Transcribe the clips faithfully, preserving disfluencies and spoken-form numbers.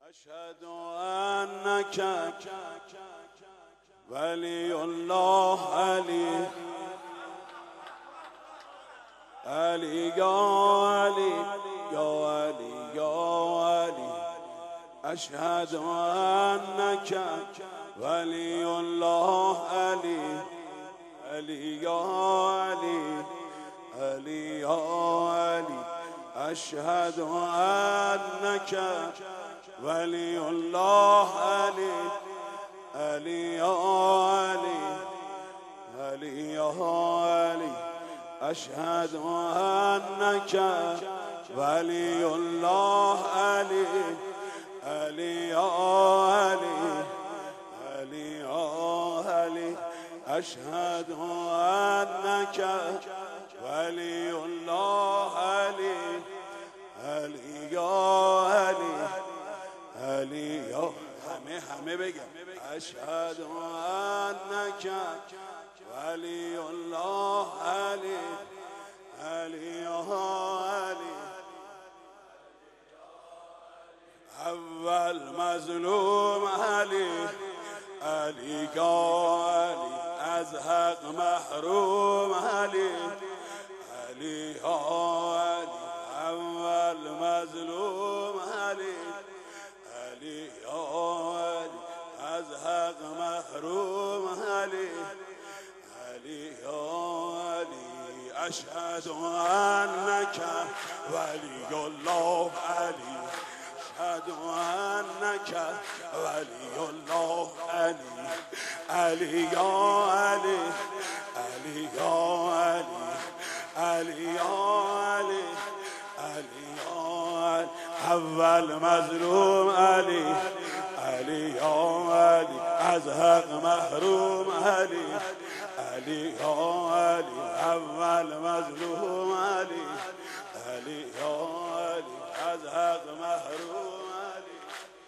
أشهد أنك ولي الله علي علي يا علي يا علي يا علي أشهد أنك ولي الله علي علي يا علي علي يا علي أشهد أنك ولي الله علي علي يا علي علي يا علي أشهد أنك ولي الله علي علي يا علي علي يا علي أشهد أنك ولي الله علي علي يا علي علي يا همه همه بگم أشهد أنك ولي الله علي علي يا علي أول مظلوم علي علي يا علي از حق محروم علي علي يا علي أول مظلوم علي علي يا علي از حق محروم علي علي يا علي أشهد أنك ولي الله علي أشهد أنك ولي الله علي علي يا علي علي يا علي علي يا علي علي يا علي أول مظلوم علي علي يا علي از حق محروم علي علي يا علي أول مظلوم علي علي يا علي از حق محروم علي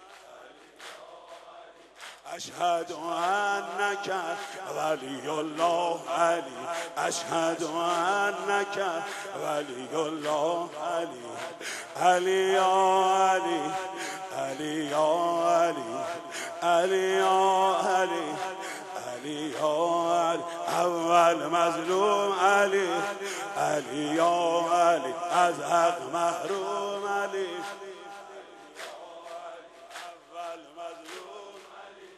أشهد أنك ولي الله علي أشهد أنك ولي الله علي علي يا علي علي يا علي علي يا علي علي يا علي أول مظلوم علي علي يا علي از حق محروم علي أول مظلوم علي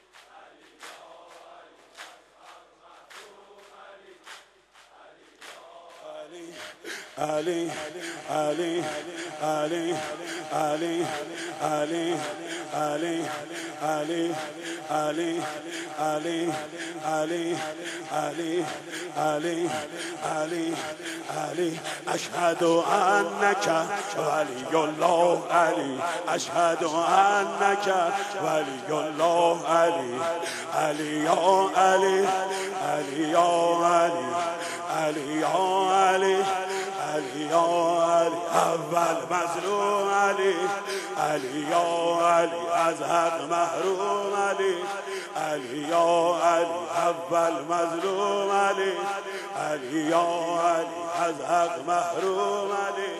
علي علي علي علي علي علي علي علي علي علي علي علي علي علي أشهد أنك ولي الله علي أشهد أنك ولي الله علي علي يا علي علي يا علي علي يا علي علي يا علي أول مظلوم علي علي يا علي از حق محروم علي علي يا علي أول مظلوم علي علي يا علي از حق محروم علي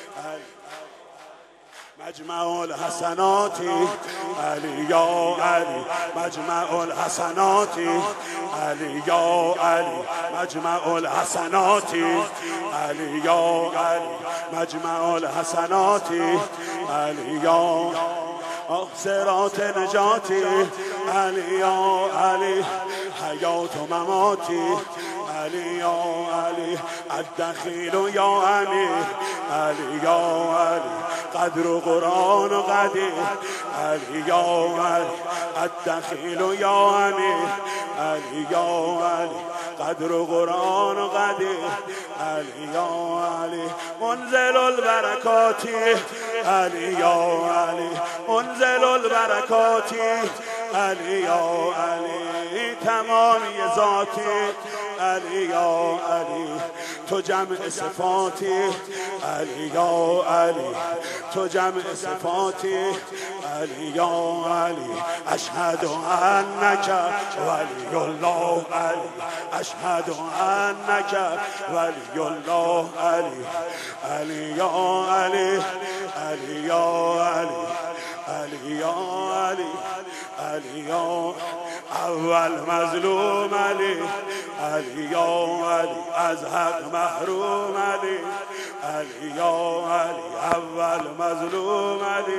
مجمع الحسنات علي يا علي مجمع الحسنات علي يا علي مجمع الحسنات علي يا علي مجمع الحسنات علي يا صراط نجاتي علي يا علي حياة مماتي علي يا علي الدخيل يا علي علي يا علي قدر قرآن قدير علي يا علي الدخيل يا علي علي يا علي قدر قرآن قدير علي يا علي منزل البركات علي يا علي منزل البركات علي يا علي تمامی ذاتی علي يا علي تو جمع صفاتی علي يا علي تو جمع صفاتی علي يا علي أشهد أنك ولي الله علي أشهد أنك ولي الله علي علي يا علي علي يا علي علي علی یا علی علی یا اول مظلوم علی علی یا علی از حق محروم علی علی یا علی اول مظلوم علی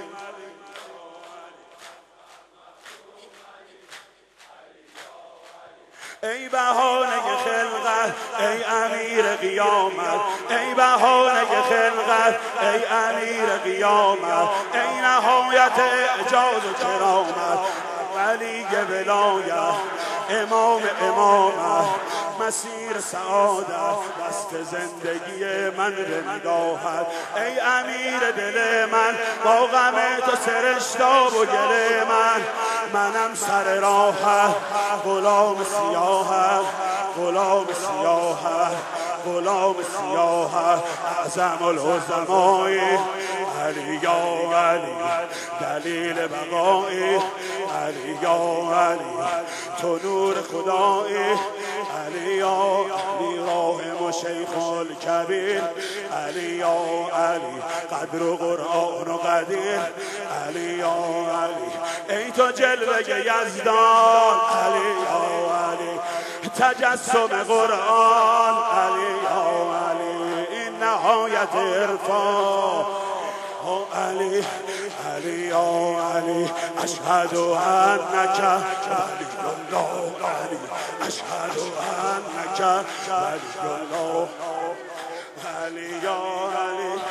ای بهانه خلقت ای امیر قیامت ای بهانه خلقت ای امیر قیامت ای نهایت اعجاز و کرامت ولی ولایت امام امامت مسیر سعادت دست زندگی من به نگاهت ای امیر دل من با غم تو سرشتاب و گل من منم سر راحت غلام سیاحت غلام سیاحت غلام سیاحت اعظم العظمای علی یا علی دلیل بقای علی یا علی تو نور خدای علی یا علی راهم و شیخ الکبیر علی یا علی قدر و قرآن و قدیر علی یا علی ای تو جلوه یزدان علی یا علی تجسم قرآن علی یا علی این نهایت عرفان علی علی یا علی اشهد انک ولی الله علی اشهد انک ولی الله علی یا علی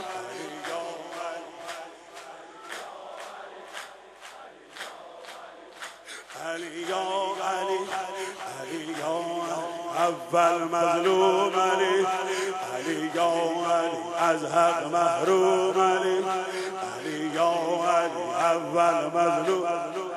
علی یا علی علی یا اول مظلوم علی علی یا علی از حق محروم علی علی یا علی اول مظلوم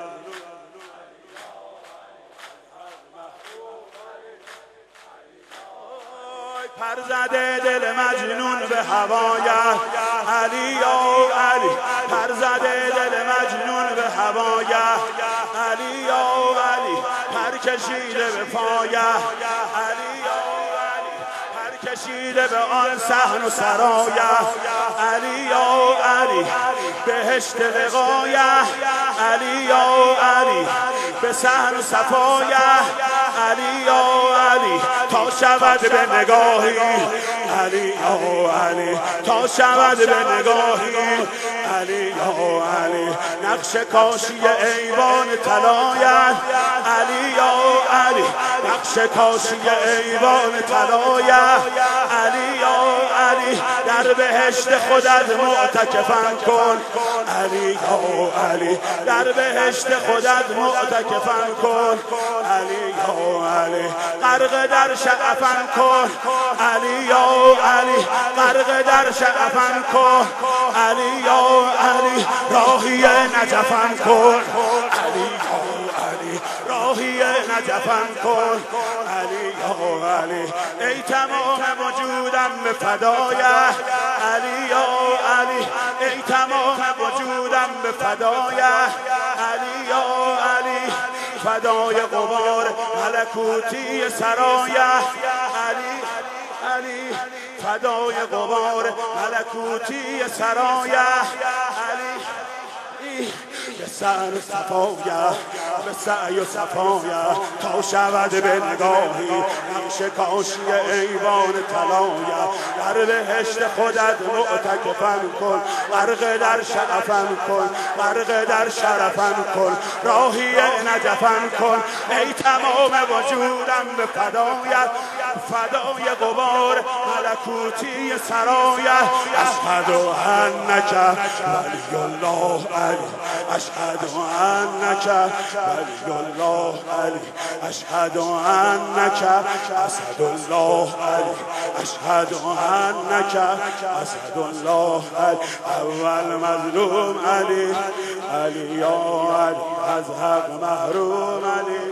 پر زده دل مجنون به هوایت علی یا علی پر زده دل مجنون به هوایت علی یا علی پر کشیده به پایه علی یا علی پر کشیده به آن صحن و سرایه علی یا علی بهشت لقایه علی یا علی به صحن و صفایه علی یا علی تا شود به نگاهی علی یا علی تا شود به نگاهی علی یا علی نقش کاشی ایوان طلایت علی یا علی نقش کاشی ایوان طلایت علی یا علی در بهشت خودت معتکفم کن علی یا علی در بهشت خودت معتکفم کن علی یا علی غرق در شغفم کن علی یا علی غرق در شغفم کن علی یا علی راهی نجفم کن علی یا علی راهی نجفم کن علی یا علی ای تمام وجودم به فدایت علی یا علی ای تمام وجودم به فدایت علی یا علی فدای غبار ملکوتی سرایه علی علی فدای غبار ملکوتی سرایه علی به سر و صفایه به سعی و صفایه تا شود به نگاهی نقش کاشی ایوان طلایه در بهشت خودت معتکفم کن غرق در شرفم کن غرق در شرفم کن راهی نجفم کن ای تمام وجودم به فدایت فدای غبار ملکوتی سرایه اشهد انک ولی الله علی اشهد انک ولی الله علی اشهد انک اسد الله علی اشهد انک اسد الله علی اول مظلوم علی علی یا علی از حق محروم علی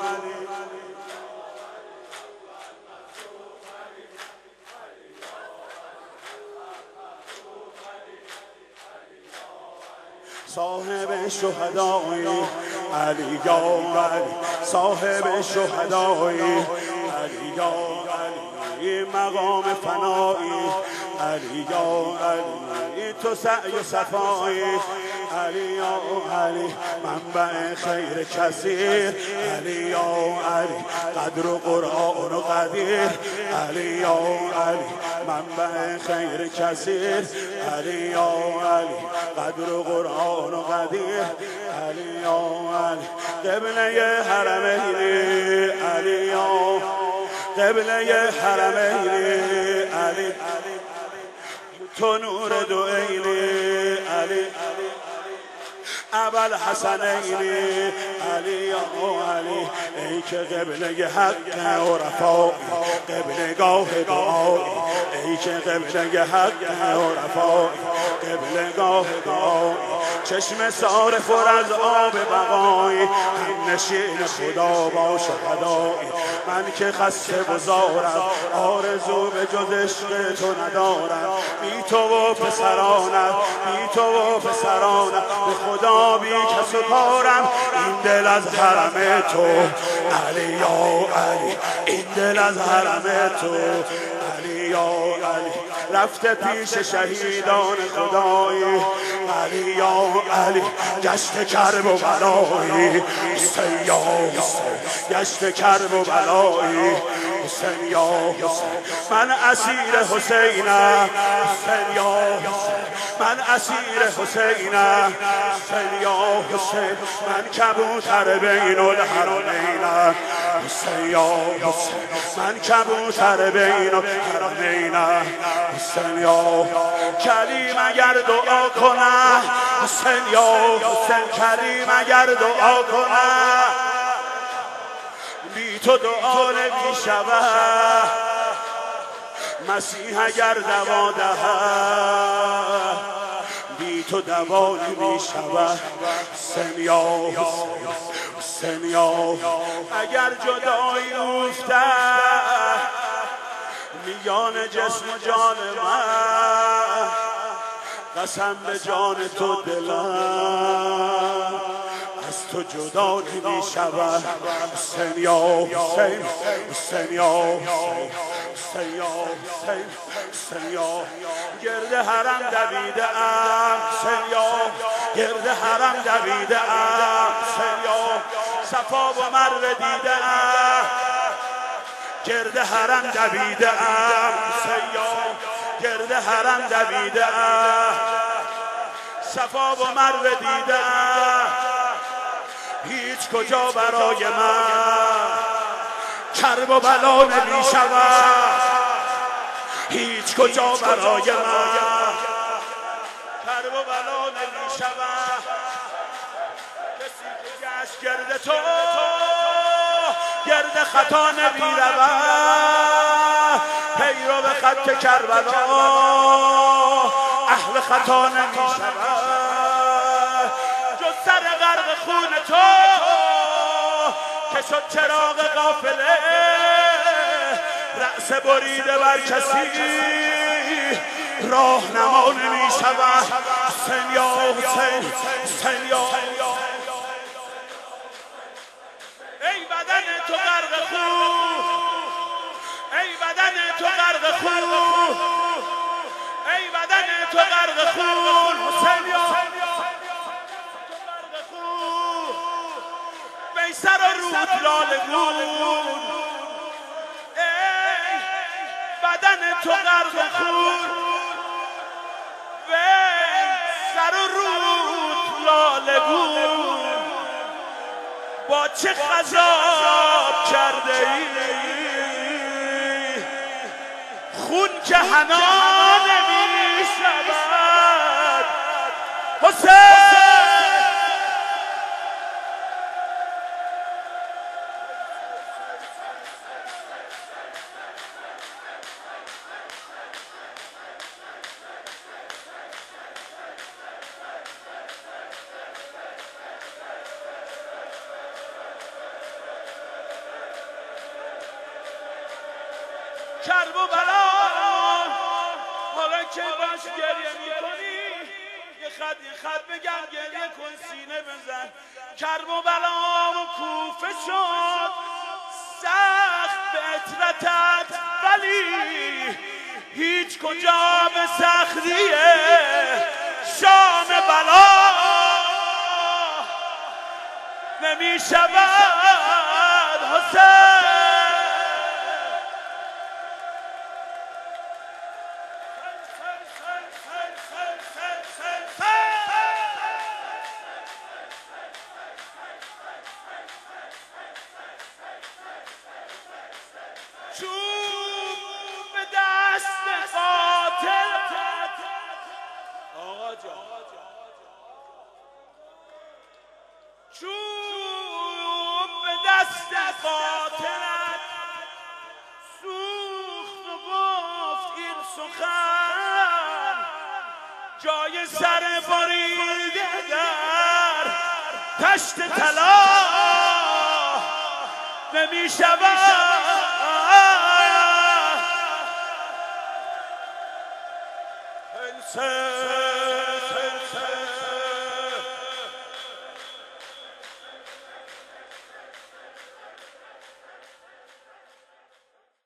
صاحب شهدای علی یا علی صاحب شهدای علی یا علی مقام فنایی علی یا علی تو سعی و صفایی علی یا علی منبع خیر کثیر علی یا علی قدر و قرآن و قدیر علی یا علی منبع خیر کثیر علی یا علی قدر و قرآن و قدیر علی یا علی قبله حرمین علی یا قبله حرمین علی تو نور دو عینی علی اول حسنینی علی یا علی ای که قبله حق و رفاقی قبله گاه دعایی ای که قبله حق و رفاقی قبله گاه دعایی چشم صارف از آب بقایی هم نشین خدا با شهدایی من که خسته بزارم آرزو به جز عشق تو ندارم بی تو و پسرانم بی تو و پسرانم به خدا بی کس و کارم این دل از حرم تو علی یا علی این دل از حرم تو علی یا علی رفته پیش شهیدان خدایی علی یا علی گشت کرب و بلایی حسین یا حسین گشت کرب و بلایی حسین یا حسین من اسیر حسینم حسین یا حسین من اسیر حسینم حسین یا حسین من کبوتر بین الحرمینم حسین یا حسین من کبوتر بین الحرمینم حسین یا کریم اگر دعا کنم حسین یا حسین کریم اگر دعا کنم بی تو دعا نمی شود مسیح اگر دوا دهد بی تو دوا نمی شود حسین یا حسین حسین یا اگر جدایی افتد میان جسم و جان من قسم به جان تو دلم از تو جدا نمی شود حسین یا حسین حسین یا حسین حسین یا حسین حسین یا گرد حرم دویده ام حسین یا گرد حرم دویده ام حسین یا صفا و مروه دیده ام گرد حرم دویده ام حسین یا گرد حرم دویده ام صفا و مروه دیده ام هیچ کجا برای من کرب و بلا نمی شود هیچ کجا برای من کرب و بلا نمی شود کسی که گشت گرد تو گرد خطا نمی رود پیرو به خط کربلا اهل خطا نمی شود جز سر غرق خون تو که شد چراغ قافله رأس بریده بر کسی راهنما نمی شود حسین یا حسین حسین یا ای بدن تو غرق خون ای بدن تو غرق خون ای بدن تو غرق خون حسین یا ای سر و روت لاله گون ای بدن تو غرق خون وی سر و روت لاله گون با چه خضاب کرده ای خون که حنا نمی شود حسین کرب و بلا حالا که باش گریه میکنی یه خط یه خط بگم گریه کن سینه بزن کرب و بلا و کوفه شد سخت به اطرتت ولی هیچ کجا به سختیه شام بلا نمی شود حسین. چوب به دست قاتل آقا جان، چوب به دست قاتلت سوخت و گفت این سخن جای سر بریده در تشت طلا نمی شود. Say